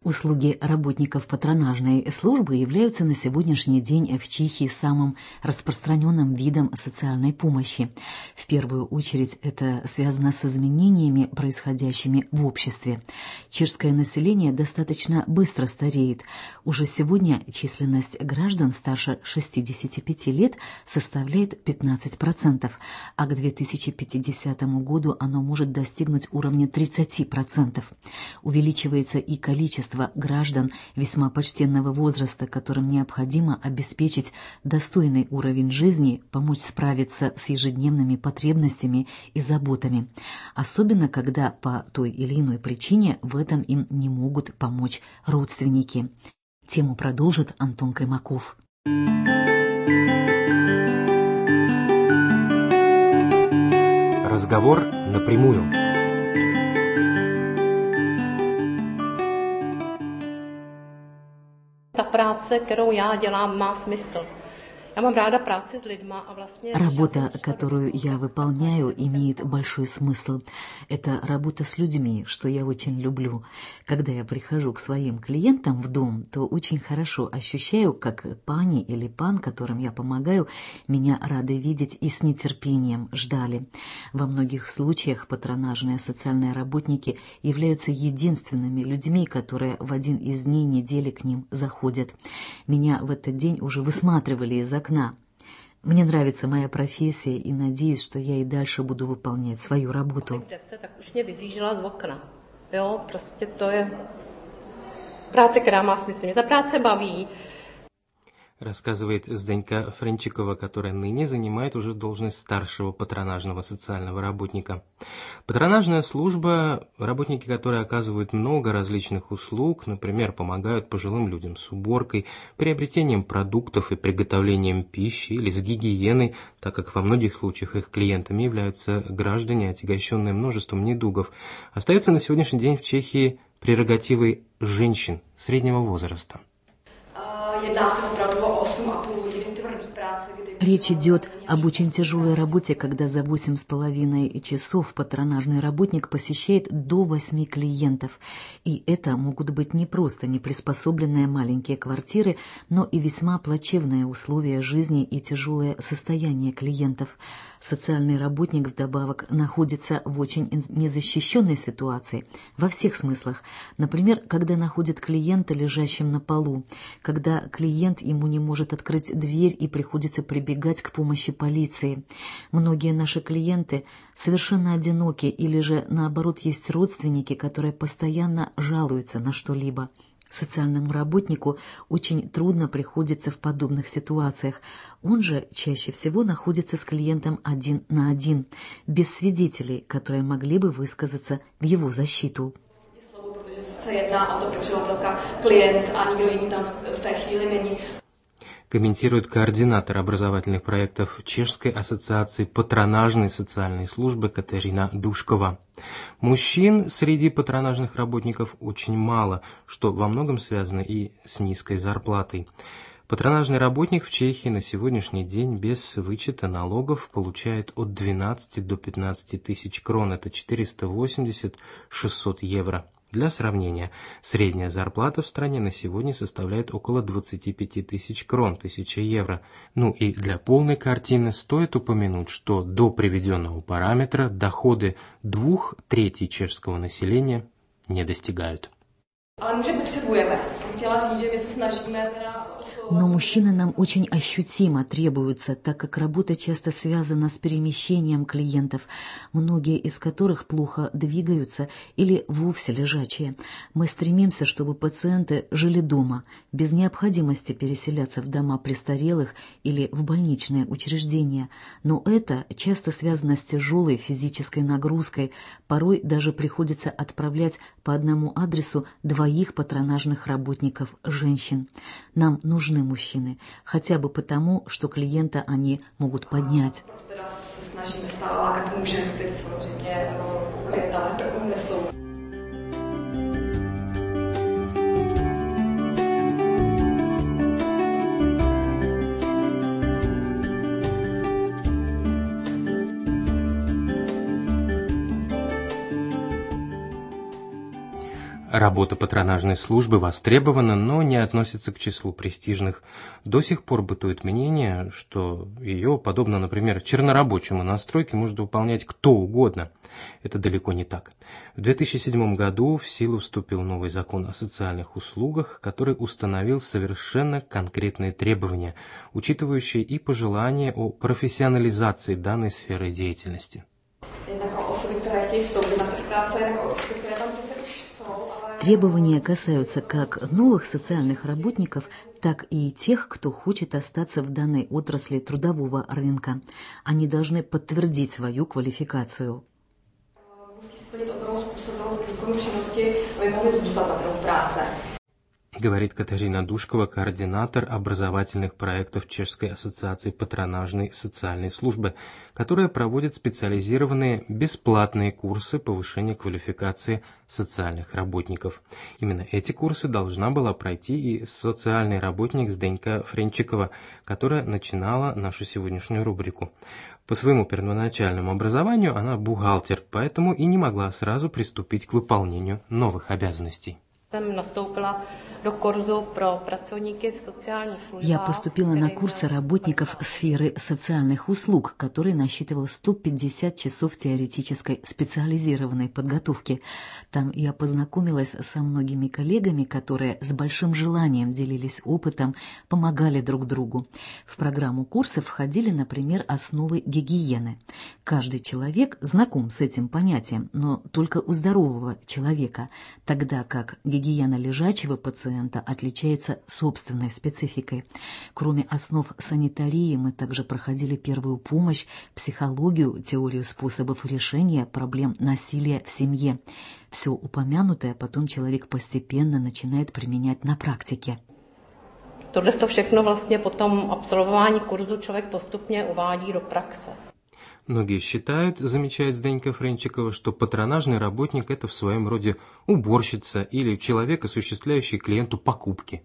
Услуги работников патронажной службы являются на сегодняшний день в Чехии самым распространенным видом социальной помощи. В первую очередь это связано с изменениями, происходящими в обществе. Чешское население достаточно быстро стареет. Уже сегодня численность граждан старше 65 лет составляет 15%, а к 2050 году оно может достигнуть уровня 30%. Увеличивается и количество граждан весьма почтенного возраста, которым необходимо обеспечить достойный уровень жизни, помочь справиться с ежедневными потребностями и заботами, особенно когда по той или иной причине в этом им не могут помочь родственники. Тему продолжит Антон Каймаков. Разговор напрямую. Ta práce, kterou já dělám, má smysl. Работа, которую я выполняю, имеет большой смысл. Это работа с людьми, что я очень люблю. Когда я прихожу к своим клиентам в дом, то очень хорошо ощущаю, как пани или пан, которым я помогаю, меня рады видеть и с нетерпением ждали. Во многих случаях патронажные социальные работники являются единственными людьми, которые в один из дней недели к ним заходят. Меня в этот день уже высматривали из окна. Мне нравится моя профессия и надеюсь, что я и дальше буду выполнять свою работу. Рассказывает Зdenka Френчикова, которая ныне занимает уже должность старшего патронажного социального работника. Патронажная служба, работники которой оказывают много различных услуг, например, помогают пожилым людям с уборкой, приобретением продуктов и приготовлением пищи или с гигиеной, так как во многих случаях их клиентами являются граждане, отягощенные множеством недугов, остается на сегодняшний день в Чехии прерогативой женщин среднего возраста. Речь идет об очень тяжелой работе, когда за 8,5 часов патронажный работник посещает до 8 клиентов. И это могут быть не просто неприспособленные маленькие квартиры, но и весьма плачевные условия жизни и тяжелое состояние клиентов. Социальный работник вдобавок находится в очень незащищенной ситуации во всех смыслах. Например, когда находит клиента лежащим на полу, когда клиент ему не может открыть дверь и приходится прибегать к помощи полиции. Многие наши клиенты совершенно одиноки или же, наоборот, есть родственники, которые постоянно жалуются на что-либо. Социальному работнику очень трудно приходится в подобных ситуациях. Он же чаще всего находится с клиентом один на один, без свидетелей, которые могли бы высказаться в его защиту. Комментирует координатор образовательных проектов Чешской ассоциации патронажной социальной службы Катерина Душкова. Мужчин среди патронажных работников очень мало, что во многом связано и с низкой зарплатой. Патронажный работник в Чехии на сегодняшний день без вычета налогов получает от 12 до 15 тысяч крон, это 480-600 евро. Для сравнения, средняя зарплата в стране на сегодня составляет около 25 тысяч крон, 1000 евро. Ну и для полной картины стоит упомянуть, что до приведенного параметра доходы 2/3 чешского населения не достигают. Но мужчины нам очень ощутимо требуются, так как работа часто связана с перемещением клиентов, многие из которых плохо двигаются или вовсе лежачие. Мы стремимся, чтобы пациенты жили дома, без необходимости переселяться в дома престарелых или в больничные учреждения. Но это часто связано с тяжелой физической нагрузкой, порой даже приходится отправлять по одному адресу 2 патронажных работников женщин. Нам нужны мужчины, хотя бы потому, что клиента они могут поднять. Работа патронажной службы востребована, но не относится к числу престижных. До сих пор бытует мнение, что ее, подобно, например, чернорабочему на стройке, может выполнять кто угодно. Это далеко не так. В 2007 году в силу вступил новый закон о социальных услугах, который установил совершенно конкретные требования, учитывающие и пожелания о профессионализации данной сферы деятельности. Требования касаются как новых социальных работников, так и тех, кто хочет остаться в данной отрасли трудового рынка. Они должны подтвердить свою квалификацию. Говорит Катерина Душкова, координатор образовательных проектов Чешской ассоциации патронажной социальной службы, которая проводит специализированные бесплатные курсы повышения квалификации социальных работников. Именно эти курсы должна была пройти и социальный работник Зdenka Френчикова, которая начинала нашу сегодняшнюю рубрику. По своему первоначальному образованию она бухгалтер, поэтому и не могла сразу приступить к выполнению новых обязанностей. Я поступила на курсы работников сферы социальных услуг, который насчитывал 150 часов теоретической специализированной подготовки. Там я познакомилась со многими коллегами, которые с большим желанием делились опытом, помогали друг другу. В программу курсов входили, например, основы гигиены. Каждый человек знаком с этим понятием, но только у здорового человека, тогда как гигиена лежачего пациента отличается собственной спецификой. Кроме основ санитарии, мы также проходили первую помощь, психологию, теорию способов решения проблем насилия в семье. Все упомянутое потом человек постепенно начинает применять на практике. Tohle všechno vlastně po tom absolvování kurzu člověk postupně uvádí do praxe. Многие считают, замечает Зdenka Френчикова, что патронажный работник – это в своем роде уборщица или человек, осуществляющий клиенту покупки.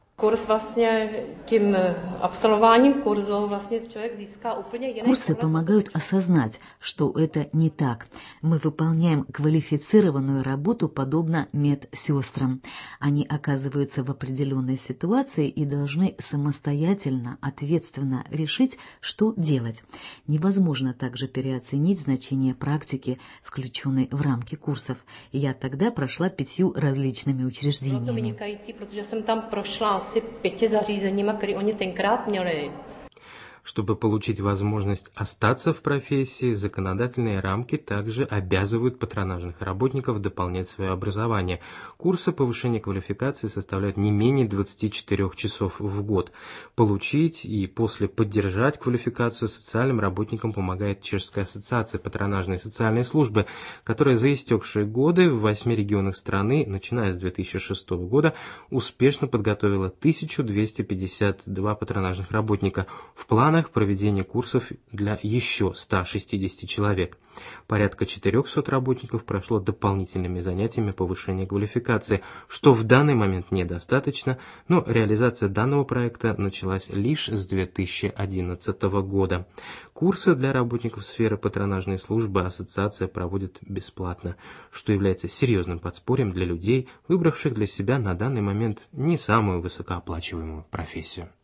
Курсы помогают осознать, что это не так. Мы выполняем квалифицированную работу, подобно медсестрам. Они оказываются в определенной ситуации и должны самостоятельно, ответственно решить, что делать. Невозможно также переоценить значение практики, включенной в рамки курсов. Я тогда прошла 5 различными учреждениями. Asi 5 zařízeníma, které oni tenkrát měli. Чтобы получить возможность остаться в профессии, законодательные рамки также обязывают патронажных работников дополнять свое образование. Курсы повышения квалификации составляют не менее 24 часов в год. Получить и после поддержать квалификацию социальным работникам помогает Чешская ассоциация патронажной социальной службы, которая за истекшие годы в 8 регионах страны, начиная с 2006 года, успешно подготовила 1252 патронажных работника. В планах проведения курсов для еще 160 человек. Порядка 400 работников прошло дополнительными занятиями повышения квалификации, что в данный момент недостаточно, но реализация данного проекта началась лишь с 2011 года. Курсы для работников сферы патронажной службы ассоциация проводит бесплатно, что является серьезным подспорьем для людей, выбравших для себя на данный момент не самую высокооплачиваемую профессию.